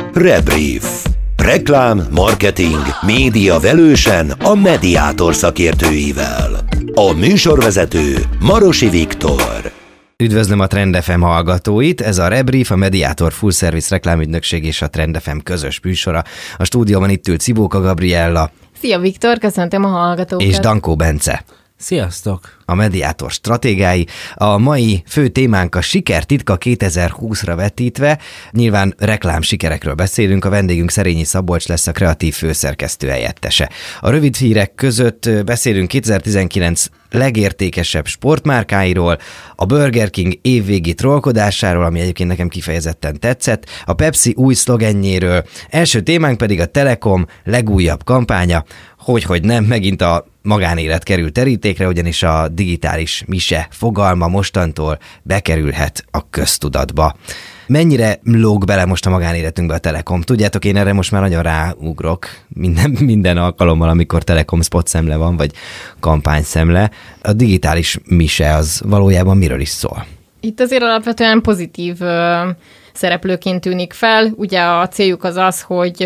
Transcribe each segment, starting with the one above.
Rebrief. Reklám, marketing, média velősen a Mediátor szakértőivel. A műsorvezető Marosi Viktor. Üdvözlöm a Trend FM hallgatóit, ez a Rebrief, a Mediátor Full Service reklámügynökség és a Trend FM közös műsora. A stúdióban itt ül Cibóka Gabriella. Szia Viktor, köszöntöm a hallgatókat. És Dankó Bence. Sziasztok! A Mediátor stratégái. A mai fő témánk a siker titka 2020-ra vetítve. Nyilván reklám sikerekről beszélünk, a vendégünk Szerényi Szabolcs lesz, a kreatív főszerkesztő helyettese. A rövid hírek között beszélünk 2019 legértékesebb sportmárkáiról, a Burger King évvégi trollkodásáról, ami egyébként nekem kifejezetten tetszett, a Pepsi új szlogenjéről, első témánk pedig a Telekom legújabb kampánya, hogy nem, megint a magánélet kerül terítékre, ugyanis a digitális mise fogalma mostantól bekerülhet a köztudatba. Mennyire lóg bele most a magánéletünkbe a Telekom? Tudjátok, én erre most már nagyon ráugrok minden alkalommal, amikor Telekom spot szemle van, vagy kampányszemle. A digitális mise az valójában miről is szól? Itt azért alapvetően pozitív szereplőként tűnik fel. Ugye a céljuk az, hogy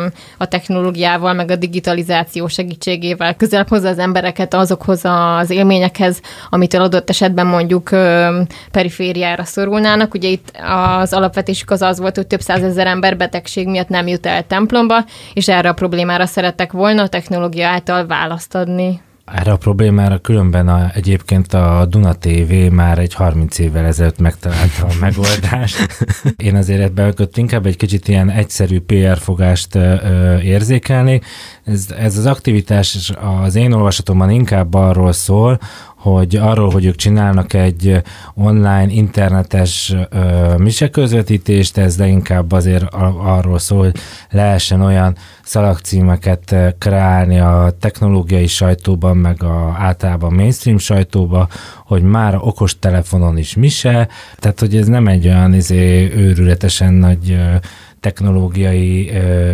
a technológiával, meg a digitalizáció segítségével közelebb hozza az embereket azokhoz az élményekhez, amitől adott esetben mondjuk perifériára szorulnának. Ugye itt az alapvetésük az volt, hogy több százezer ember betegség miatt nem jut el templomba, és erre a problémára szerettek volna a technológia által választ adni. Erre a problémára különben egyébként a Duna TV már egy 30 évvel ezelőtt megtalálta a megoldást. Én azért ebben inkább egy kicsit ilyen egyszerű PR fogást érzékelnék. Ez az aktivitás az én olvasatomban inkább arról szól, hogy ők csinálnak egy online, internetes miseközvetítést, ez leginkább azért arról szól, hogy lehessen olyan szalagcímeket kreálni a technológiai sajtóban, meg általában mainstream sajtóban, hogy már okostelefonon is mise, tehát hogy ez nem egy olyan őrületesen nagy technológiai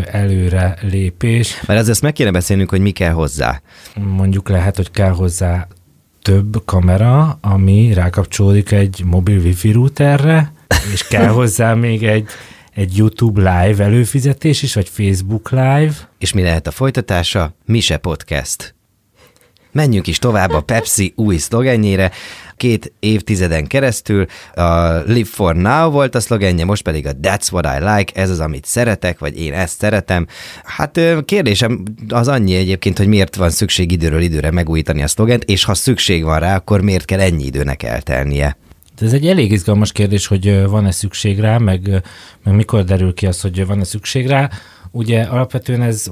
előre lépés. Mert ezt meg kéne beszélnünk, hogy mi kell hozzá. Mondjuk lehet, hogy kell hozzá több kamera, ami rákapcsolódik egy mobil wifi routerre, és kell hozzá még egy YouTube live előfizetés is, vagy Facebook live. És mi lehet a folytatása? Mise Podcast. Menjünk is tovább a Pepsi új szlogenjére. 2 évtizeden keresztül a Live for Now volt a szlogenje, most pedig a That's what I like, ez az, amit szeretek, vagy én ezt szeretem. Hát kérdésem az annyi egyébként, hogy miért van szükség időről időre megújítani a szlogent, és ha szükség van rá, akkor miért kell ennyi időnek eltelnie? Ez egy elég izgalmas kérdés, hogy van-e szükség rá, meg mikor derül ki az, hogy van-e szükség rá. Ugye alapvetően ez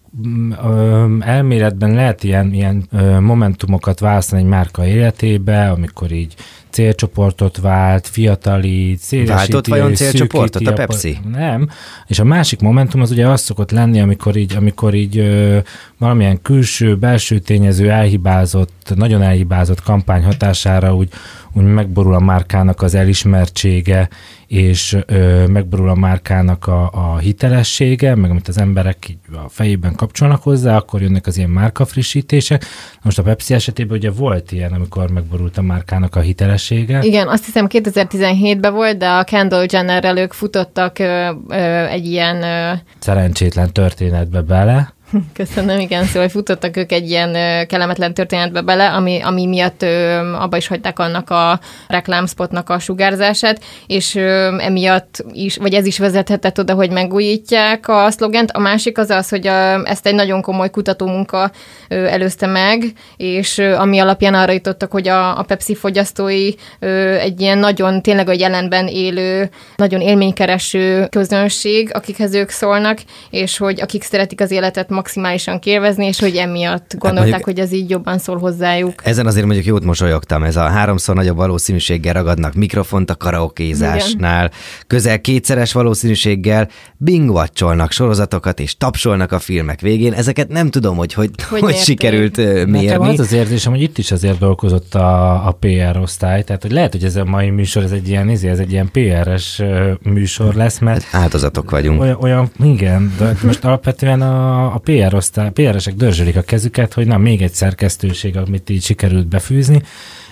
elméletben lehet ilyen momentumokat választani egy márka életébe, amikor így célcsoportot vált, fiatalít, szélesíti, váltott vajon célcsoportot a Pepsi? Nem. És a másik momentum az ugye az szokott lenni, amikor így valamilyen külső, belső tényező nagyon elhibázott kampány hatására úgy megborul a márkának az elismertsége, és megborul a márkának a hitelessége, meg amit az emberek így a fejében kapcsolnak hozzá, akkor jönnek az ilyen márkafrissítések. Most a Pepsi esetében ugye volt ilyen, amikor megborult a márkának a hitelessége. Igen, azt hiszem 2017-ben volt, de a Kendall Jennerrel ők futottak egy ilyen szerencsétlen történetbe bele. Köszönöm, igen, szóval futottak ők egy ilyen kellemetlen történetbe bele, ami miatt abba is hagyták annak a reklámspotnak a sugárzását, és emiatt is, vagy ez is vezethetett oda, hogy megújítják a szlogent. A másik az, hogy ezt egy nagyon komoly kutatómunka előzte meg, és ami alapján arra jutottak, hogy a Pepsi fogyasztói egy ilyen nagyon, tényleg a jelenben élő, nagyon élménykereső közönség, akikhez ők szólnak, és hogy akik szeretik az életet maximálisan kélvezni, és hogy emiatt gondolták, hogy ez így jobban szól hozzájuk. Ezen azért mondjuk jót mosolyogtam, ez a 3-szor nagyobb valószínűséggel ragadnak mikrofont a karaokézásnál, igen. Közel 2-szeres valószínűséggel binge-watcholnak sorozatokat, és tapsolnak a filmek végén. Ezeket nem tudom, hogy sikerült mérni. Nekem az érzésem, hogy itt is azért dolgozott a PR osztály, tehát hogy lehet, hogy ez a mai műsor, ez egy ilyen PR-es műsor lesz, mert áldozatok vagyunk. Olyan, igen, de most alapvetően a PR-esek dörzsölik a kezüket, hogy na, még egy szerkesztőség, amit így sikerült befűzni,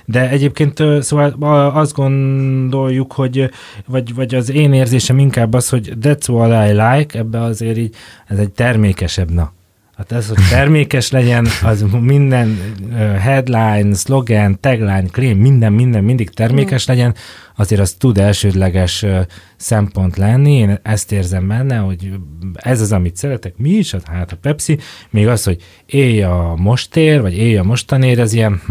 De egyébként szóval azt gondoljuk, hogy vagy az én érzésem inkább az, hogy that's what I like, ebbe azért így, ez egy termékesebb, Hát ez, hogy termékes legyen, az minden headline, slogan, tagline, claim, minden mindig termékes legyen, azért az tud elsődleges szempont lenni. Én ezt érzem benne, hogy ez az, amit szeretek, mi is, hát a Pepsi, még az, hogy élj a mostér, vagy élj a mostanér, ez ilyen,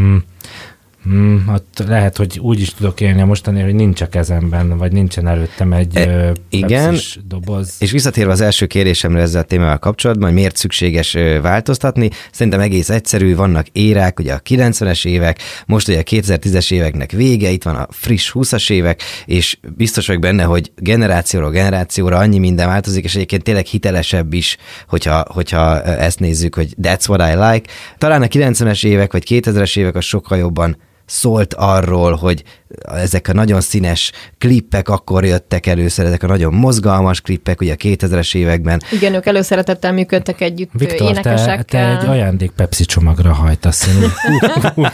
ott lehet, hogy úgy is tudok élni a mostanér, hogy nincs a kezemben, vagy nincsen előttem egy pepsis doboz. És visszatérve az első kérésemre ezzel a témával kapcsolatban, hogy miért szükséges változtatni, szerintem egész egyszerű, vannak érák, ugye a 90-es évek, most ugye a 2010-es éveknek vége, itt van a friss 20-as évek, és biztos vagyok benne, hogy generációról generációra annyi minden változik, és egyébként tényleg hitelesebb is, hogyha ezt nézzük, hogy that's what I like. Talán a 90-es évek, vagy 2000-es évek az sokkal jobban szólt arról, hogy ezek a nagyon színes klippek akkor jöttek először, ezek a nagyon mozgalmas klippek, ugye a 2000-es években. Igen, ők előszeretettel működtek együtt Viktor, énekesekkel. te egy ajándék Pepsi csomagra hajtasz. Úgy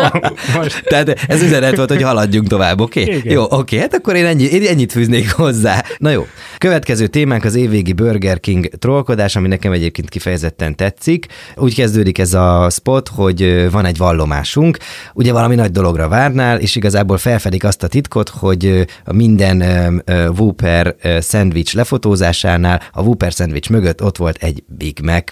most. Tehát ez üzenet volt, hogy haladjunk tovább, oké? Okay? Jó, oké, hát akkor én ennyit fűznék hozzá. Na jó, következő témánk az évvégi Burger King trollkodás, ami nekem egyébként kifejezetten tetszik. Úgy kezdődik ez a spot, hogy van egy vallomásunk, ugye valami nagy dologra várnál, és igazából felfedik azt a titkot, hogy a minden Whopper szendvics lefotózásánál a Whopper szendvics mögött ott volt egy Big Mac,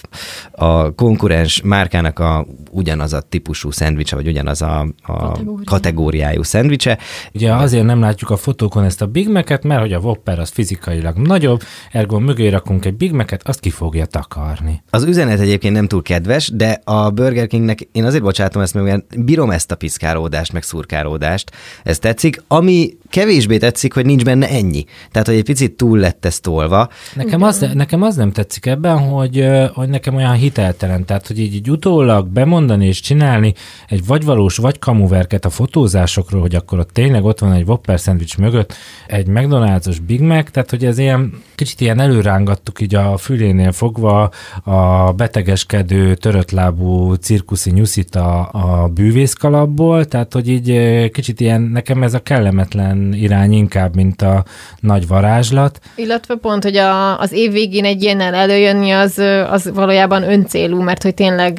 a konkurens márkának ugyanaz a típusú szendvicse, vagy ugyanaz a kategóriájú szendvicse. Ugye azért nem látjuk a fotókon ezt a Big Mac-et, mert hogy a Whopper az fizikailag nagyobb, ergo mögé rakunk egy Big Mac-et, azt ki fogja takarni. Az üzenet egyébként nem túl kedves, de a Burger Kingnek én azért bocsátom ezt, mert bírom ezt a piszkálódást, meg szurkálódást, ez tetszik. Ami kevésbé tetszik, hogy nincs benne ennyi. Tehát, hogy egy picit túl lett ez tolva. Nekem az nem tetszik ebben, hogy nekem olyan hiteltelen, tehát, hogy így utólag bemondani és csinálni egy vagy valós, vagy kamuverket a fotózásokról, hogy akkor ott tényleg ott van egy Whopper szendvics mögött egy McDonald's-os Big Mac, tehát, hogy ez ilyen, kicsit ilyen előrángattuk így a fülénél fogva a betegeskedő, töröttlábú cirkuszi nyuszit a bűvészkalapból, tehát, hogy így kicsit ilyen, nekem ez a kellemetlen irány inkább, mint a nagy varázslat. Illetve pont, hogy az év végén egy ilyennel előjönni, az valójában öncélú, mert hogy tényleg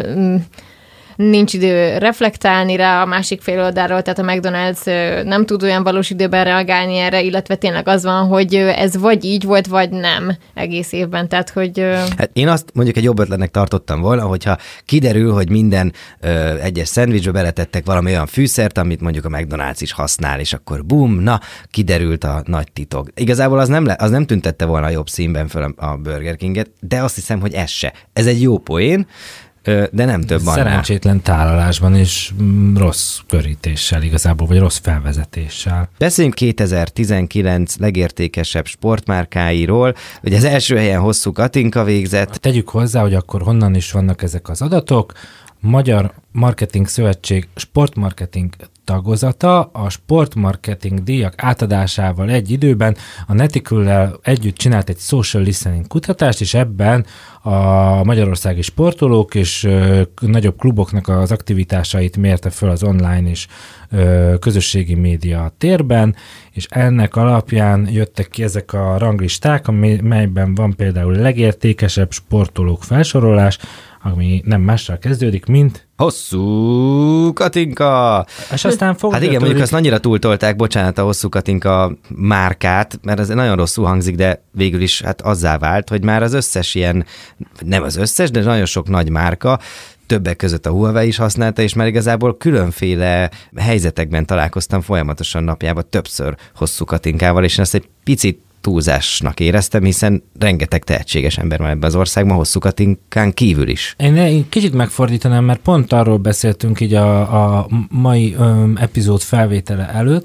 nincs idő reflektálni rá a másik fél oldalról, tehát a McDonald's nem tud olyan valós időben reagálni erre, illetve tényleg az van, hogy ez vagy így volt, vagy nem egész évben, tehát hogy... Hát én azt mondjuk egy jobb ötletnek tartottam volna, hogyha kiderül, hogy minden egyes szendvicsbe beletettek valami olyan fűszert, amit mondjuk a McDonald's is használ, és akkor bum, na, kiderült a nagy titok. Igazából az nem tüntette volna a jobb színben föl a Burger Kinget, de azt hiszem, hogy ez se. Ez egy jó poén, de nem több annál. Szerencsétlen tálalásban és rossz körítéssel igazából, vagy rossz felvezetéssel. Beszéljünk 2019 legértékesebb sportmárkáiról. Ugye az első helyen Hosszú Katinka végzett. Tegyük hozzá, hogy akkor honnan is vannak ezek az adatok. Magyar Marketing Szövetség sportmarketing tagozata a sportmarketing díjak átadásával egy időben a Netiquellel együtt csinált egy social listening kutatást, és ebben a magyarországi sportolók és nagyobb kluboknak az aktivitásait mérte föl az online és közösségi média térben, és ennek alapján jöttek ki ezek a ranglisták, melyben van például legértékesebb sportolók felsorolás, ami nem mással kezdődik, mint Hosszú Katinka! És aztán Hát igen, mondjuk azt annyira túltolták, bocsánat, a Hosszú Katinka márkát, mert ez nagyon rosszul hangzik, de végül is hát azzá vált, hogy már az összes ilyen, nem az összes, de nagyon sok nagy márka, többek között a Huawei is használta, és már igazából különféle helyzetekben találkoztam folyamatosan napjában többször Hosszú Katinkával, és én ezt egy picit túlzásnak éreztem, hiszen rengeteg tehetséges ember van ebben az országban, Hosszú Katinkán kívül is. Én kicsit megfordítanám, mert pont arról beszéltünk így a mai epizód felvétele előtt,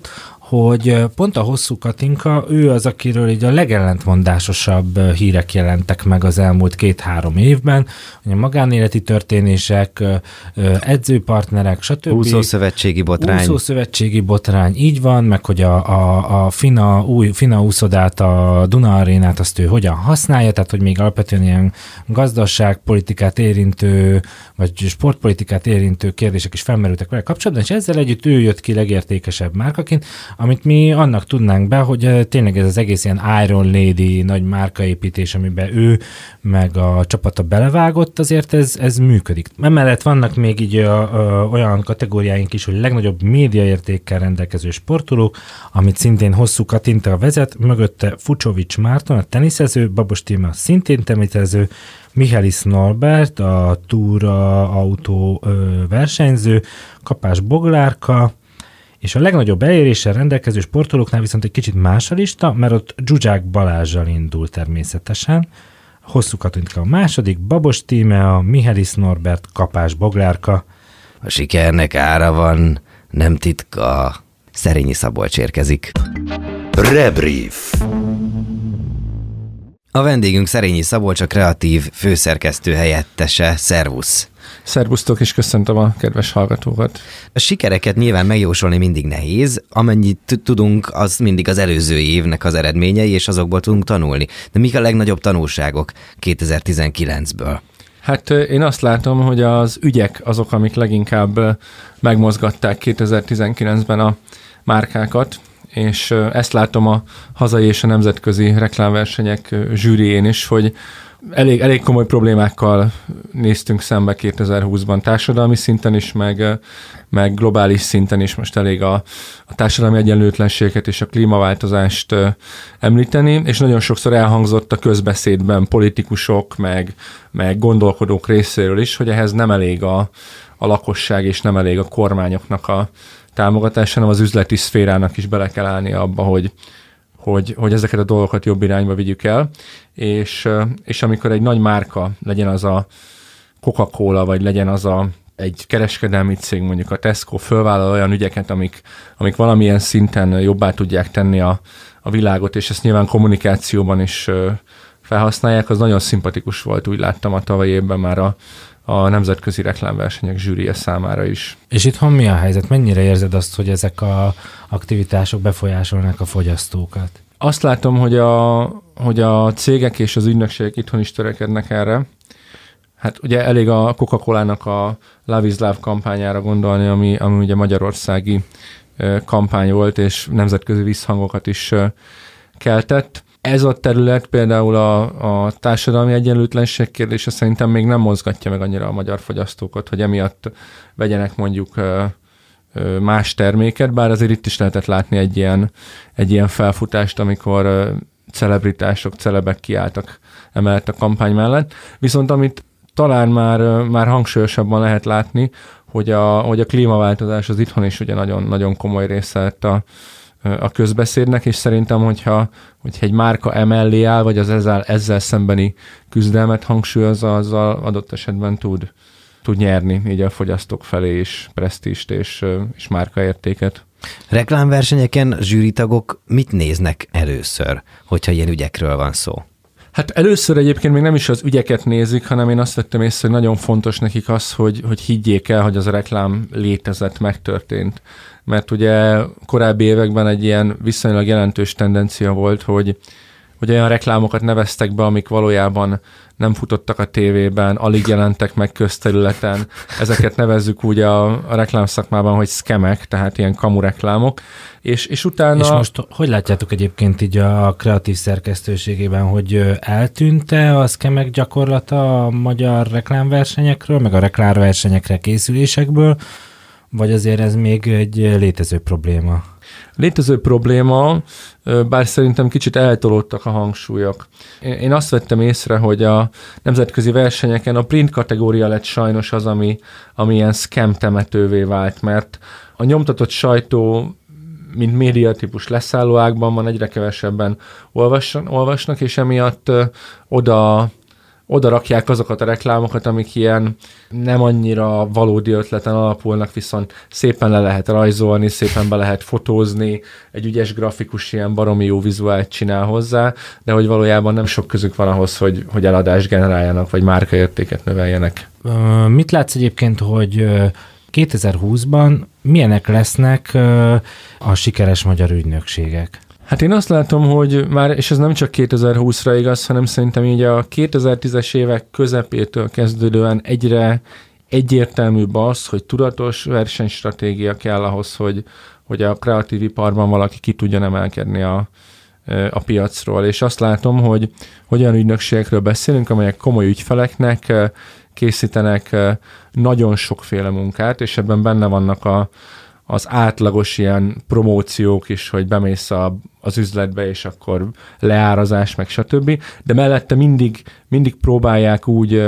hogy pont a Hosszú Katinka, ő az, akiről így a legellentmondásosabb hírek jelentek meg az elmúlt 2-3 évben, hogy a magánéleti történések, edzőpartnerek, stb. Úszószövetségi botrány, így van, meg hogy a FINA úszodát, a Duna Arénát azt ő hogyan használja, tehát hogy még alapvetően ilyen gazdaságpolitikát érintő, vagy sportpolitikát érintő kérdések is felmerültek vele kapcsolatban, és ezzel együtt ő jött ki legértékesebb márkaként, amit mi annak tudnánk be, hogy tényleg ez az egész ilyen Iron Lady nagy márkaépítés, amiben ő meg a csapata belevágott, azért ez működik. Emellett vannak még így olyan kategóriáink is, hogy legnagyobb médiaértékkel rendelkező sportolók, amit szintén Hosszú Katinka vezet, mögötte Fucsovics Márton, a teniszező, Babos Tíme szintén teniszező, Michalis Norbert, a túra autó versenyző, Kapás Boglárka, és a legnagyobb eléréssel rendelkező sportolóknál viszont egy kicsit más a lista, mert ott Zsuzsák Balázsral indul természetesen, Hosszú Katinka a második, Babos Tíme, a Michalis Norbert, Kapás Boglárka. A sikernek ára van, nem titka. Szerényi Szabolcs érkezik. Rebrief. A vendégünk Szerényi Szabolcs, a kreatív főszerkesztő helyettese. Szervusz! Szervusztok, és köszöntöm a kedves hallgatókat. A sikereket nyilván megjósolni mindig nehéz, amennyit tudunk, az mindig az előző évnek az eredményei, és azokból tudunk tanulni. De mik a legnagyobb tanulságok 2019-ből? Hát én azt látom, hogy az ügyek azok, amik leginkább megmozgatták 2019-ben a márkákat, és ezt látom a hazai és a nemzetközi reklámversenyek zsűrién is, hogy elég komoly problémákkal néztünk szembe 2020-ban társadalmi szinten is, meg globális szinten is. Most elég a társadalmi egyenlőtlenséget és a klímaváltozást említeni, és nagyon sokszor elhangzott a közbeszédben politikusok, meg gondolkodók részéről is, hogy ehhez nem elég a lakosság és nem elég a kormányoknak a támogatás, hanem az üzleti szférának is bele kell állni abba, hogy ezeket a dolgokat jobb irányba vigyük el, és amikor egy nagy márka, legyen az a Coca-Cola, vagy legyen az egy kereskedelmi cég, mondjuk a Tesco fölvállal olyan ügyeket, amik valamilyen szinten jobbá tudják tenni a világot, és ezt nyilván kommunikációban is felhasználják, az nagyon szimpatikus volt, úgy láttam a tavalyi évben már a nemzetközi reklámversenyek zsűrije számára is. És itthon mi a helyzet? Mennyire érzed azt, hogy ezek az aktivitások befolyásolnak a fogyasztókat? Azt látom, hogy a cégek és az ügynökségek itthon is törekednek erre. Hát ugye elég a Coca-Colának a Love is Love kampányára gondolni, ami ugye magyarországi kampány volt, és nemzetközi visszhangokat is keltett. Ez a terület például a társadalmi egyenlőtlenség kérdése szerintem még nem mozgatja meg annyira a magyar fogyasztókat, hogy emiatt vegyenek mondjuk más terméket, bár azért itt is lehetett látni egy ilyen felfutást, amikor celebritások, celebek kiálltak emellett a kampány mellett. Viszont amit talán már hangsúlyosabban lehet látni, hogy a klímaváltozás az itthon is ugye nagyon, nagyon komoly része lett a közbeszédnek, és szerintem, hogyha egy márka emellé áll, vagy az ezzel szembeni küzdelmet hangsúlyozza, azzal adott esetben tud nyerni így a fogyasztók felé is presztízst és márkaértéket. Reklámversenyeken zsűritagok mit néznek először, hogyha ilyen ügyekről van szó? Hát először egyébként még nem is az ügyeket nézik, hanem én azt vettem észre, hogy nagyon fontos nekik az, hogy higgyék el, hogy az a reklám létezett, megtörtént. Mert ugye korábbi években egy ilyen viszonylag jelentős tendencia volt, hogy olyan reklámokat neveztek be, amik valójában nem futottak a tévében, alig jelentek meg közterületen. Ezeket nevezzük úgy a reklámszakmában, hogy scamek, tehát ilyen kamu reklámok. És utána... És most hogy látjátok egyébként így a kreatív szerkesztőségében, hogy eltűnt-e a scamek gyakorlata a magyar reklámversenyekről, meg a reklámversenyekre készülésekből, vagy azért ez még egy létező probléma? Létező probléma, bár szerintem kicsit eltolódtak a hangsúlyok. Én azt vettem észre, hogy a nemzetközi versenyeken a print kategória lett sajnos az, ami ilyen scam temetővé vált, mert a nyomtatott sajtó, mint médiatípus leszállóágban van, egyre kevesebben olvasnak, és emiatt oda oda rakják azokat a reklámokat, amik ilyen nem annyira valódi ötleten alapulnak, viszont szépen le lehet rajzolni, szépen be lehet fotózni, egy ügyes grafikus ilyen baromi jó vizuált csinál hozzá, de hogy valójában nem sok közük van ahhoz, hogy eladást generáljanak, vagy márkaértéket növeljenek. Mit látsz egyébként, hogy 2020-ban milyenek lesznek a sikeres magyar ügynökségek? Hát én azt látom, hogy már, és ez nem csak 2020-ra igaz, hanem szerintem így a 2010-es évek közepétől kezdődően egyre egyértelműbb az, hogy tudatos versenystratégia kell ahhoz, hogy a kreatív iparban valaki ki tudjon emelkedni a piacról. És azt látom, hogy olyan ügynökségekről beszélünk, amelyek komoly ügyfeleknek készítenek nagyon sokféle munkát, és ebben benne vannak az átlagos ilyen promóciók is, hogy bemész az üzletbe, és akkor leárazás, meg stb. De mellette mindig próbálják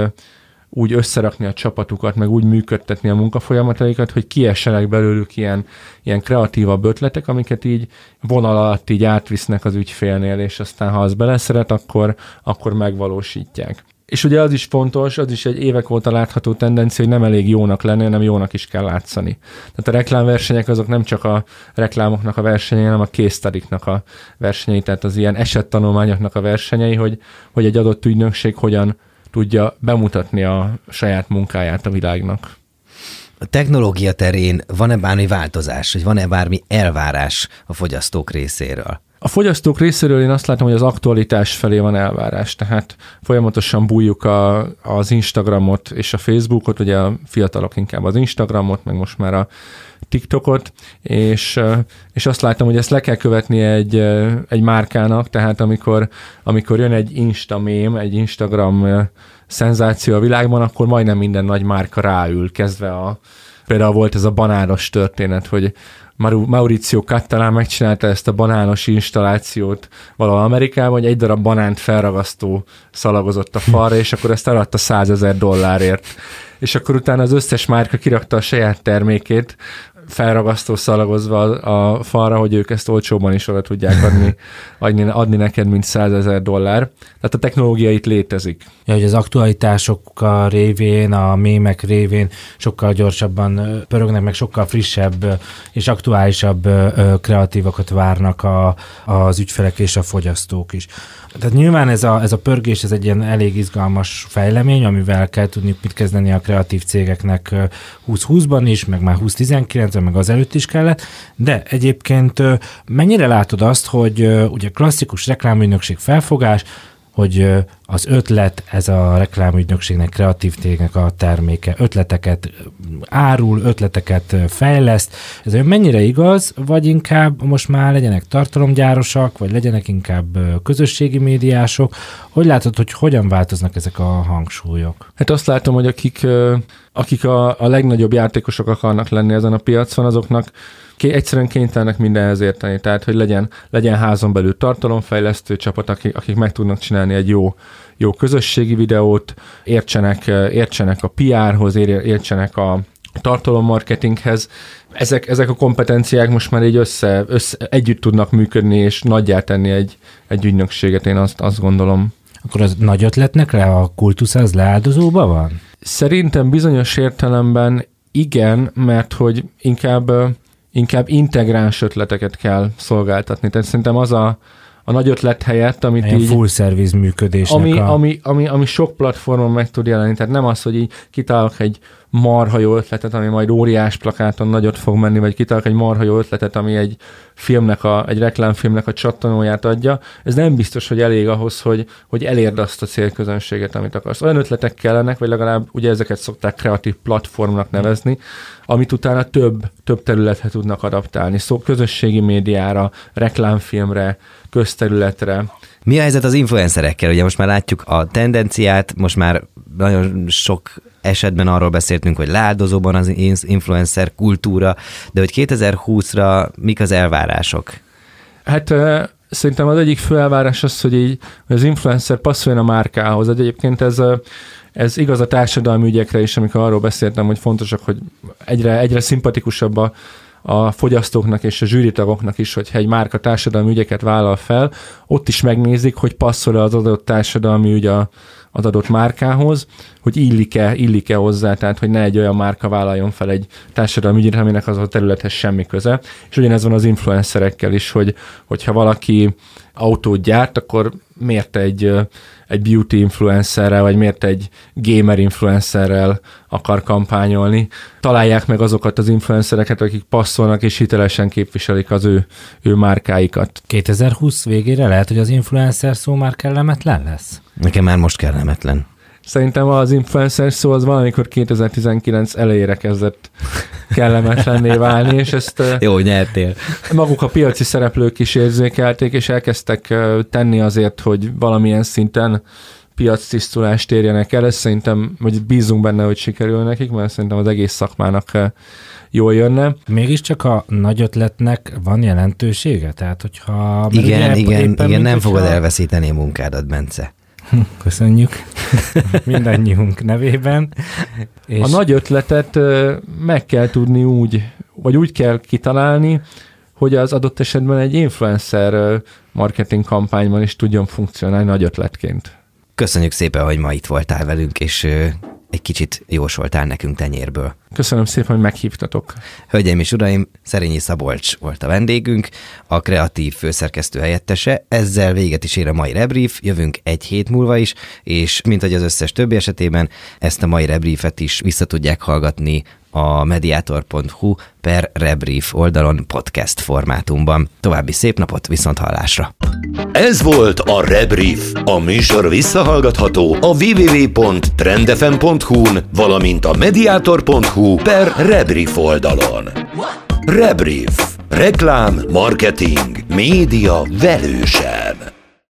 úgy összerakni a csapatukat, meg úgy működtetni a munkafolyamataikat, hogy kiessenek belőlük ilyen kreatívabb ötletek, amiket így vonal alatt így átvisznek az ügyfélnél, és aztán ha az beleszeret, akkor megvalósítják. És ugye az is fontos, az is egy évek óta látható tendencia, hogy nem elég jónak lenni, hanem jónak is kell látszani. Tehát a reklámversenyek azok nem csak a reklámoknak a versenyei, hanem a case study-knak a versenyei, tehát az ilyen esettanulmányoknak a versenyei, hogy egy adott ügynökség hogyan tudja bemutatni a saját munkáját a világnak. A technológia terén van-e bármi változás, vagy van-e bármi elvárás a fogyasztók részéről? A fogyasztók részéről én azt látom, hogy az aktualitás felé van elvárás, tehát folyamatosan bújjuk az Instagramot és a Facebookot, ugye a fiatalok inkább az Instagramot, meg most már a TikTokot, és azt látom, hogy ezt le kell követni egy márkának, tehát amikor jön egy Insta mém, egy Instagram szenzáció a világban, akkor majdnem minden nagy márka ráül, kezdve például volt ez a banános történet, hogy Mauricio Cattalán megcsinálta ezt a banános installációt valahol Amerikában, hogy egy darab banánt felragasztó szalagozott a falra, és akkor ezt eladta $100,000. És akkor utána az összes márka kirakta a saját termékét, felragasztó szalagozva a falra, hogy ők ezt olcsóban is oda tudják adni neked, mint $100,000. Tehát a technológia itt létezik. Ja, hogy az aktualitások révén, a mémek révén sokkal gyorsabban pörögnek, meg sokkal frissebb és aktuálisabb kreatívakat várnak az ügyfelek és a fogyasztók is. Tehát nyilván ez a pörgés, ez egy ilyen elég izgalmas fejlemény, amivel kell tudni mit kezdeni a kreatív cégeknek 2020-ban is, meg már 2019-ben, meg azelőtt is kellett, de egyébként mennyire látod azt, hogy ugye klasszikus reklámügynökség felfogás, hogy az ötlet, ez a reklámügynökségnek, kreatív cégnek a terméke, ötleteket árul, ötleteket fejleszt. Ez mennyire igaz, vagy inkább most már legyenek tartalomgyárosak, vagy legyenek inkább közösségi médiások? Hogy látod, hogy hogyan változnak ezek a hangsúlyok? Hát azt látom, hogy akik a legnagyobb játékosok akarnak lenni ezen a piacon, azoknak egyszerűen kénytelenek mindenhez érteni, tehát hogy legyen házon belül tartalomfejlesztő csapat, akik meg tudnak csinálni egy jó közösségi videót, értsenek a PR-hoz, értsenek a tartalommarketinghez. Ezek a kompetenciák most már így együtt tudnak működni, és nagyjá tenni egy ügynökséget, én azt gondolom. Akkor az nagy ötletnek a kultusz az leáldozóban van? Szerintem bizonyos értelemben igen, mert hogy inkább integráns ötleteket kell szolgáltatni. Tehát szerintem az a nagy ötlet helyett, amit ilyen így... full service működésnek ami sok platformon meg tud jelenni. Tehát nem az, hogy így kitalálok egy marha jó ötletet, ami majd óriás plakáton nagyot fog menni, vagy kitalálok egy marha jó ötletet, ami egy reklámfilmnek a csattanóját adja. Ez nem biztos, hogy elég ahhoz, hogy elérd azt a célközönséget, amit akarsz. Olyan ötletek kellenek, vagy legalább ugye ezeket szokták kreatív platformnak nevezni, amit utána több területre tudnak adaptálni. Szóval közösségi médiára, reklámfilmre, közterületre. Mi a helyzet az influencerekkel? Ugye most már látjuk a tendenciát, most már nagyon sok esetben arról beszéltünk, hogy leáldozóban az influencer kultúra, de hogy 2020-ra mik az elvárások? Hát szerintem az egyik fő elvárás az, hogy az influencer passzoljon a márkához. Egyébként ez igaz a társadalmi ügyekre is, amikor arról beszéltem, hogy fontosak, hogy egyre szimpatikusabb a fogyasztóknak és a zsűritagoknak is, hogyha egy márka társadalmi ügyeket vállal fel, ott is megnézik, hogy passzol-e az adott társadalmi ügy az adott márkához, hogy illik-e hozzá, tehát hogy ne egy olyan márka vállaljon fel egy társadalmi ügyet, aminek az a területhez semmi köze. És ugyanez van az influencerekkel is, hogyha valaki autót gyárt, akkor miért egy beauty influencerrel, vagy miért egy gamer influencerrel akar kampányolni. Találják meg azokat az influencereket, akik passzolnak és hitelesen képviselik az ő márkáikat. 2020 végére lehet, hogy az influencer szó már kellemetlen lesz? Nekem már most kellemetlen. Szerintem az influencer szó az valamikor 2019 elejére kezdett kellemetlenné válni, és ezt jó, nyertél. Maguk a piaci szereplők is érzékelték, és elkezdtek tenni azért, hogy valamilyen szinten piactisztulást érjenek el. Ezt szerintem, hogy bízunk benne, hogy sikerül nekik, mert szerintem az egész szakmának jól jönne. Mégiscsak a nagy ötletnek van jelentősége? Tehát, hogyha... Igen, nem fogod elveszíteni a munkádat, Bence. Köszönjük mindannyiunk nevében. És a nagy ötletet meg kell tudni úgy kell kitalálni, hogy az adott esetben egy influencer marketing kampányban is tudjon funkcionálni nagy ötletként. Köszönjük szépen, hogy ma itt voltál velünk, és egy kicsit jósoltál nekünk tenyérből. Köszönöm szépen, hogy meghívtatok. Hölgyeim és uraim, Szerényi Szabolcs volt a vendégünk, a kreatív főszerkesztő helyettese. Ezzel véget is ér a mai Rebrief, jövünk egy hét múlva is, és mint ahogy az összes többi esetében, ezt a mai Rebriefet is vissza tudják hallgatni a mediator.hu/Rebrief oldalon podcast formátumban. További szép napot, viszonthallásra! Ez volt a Rebrief. A műsor visszahallgatható a www.trendfm.hu-n, valamint a mediator.hu/Rebrief oldalon. Rebrief. Reklám, marketing, média velősen.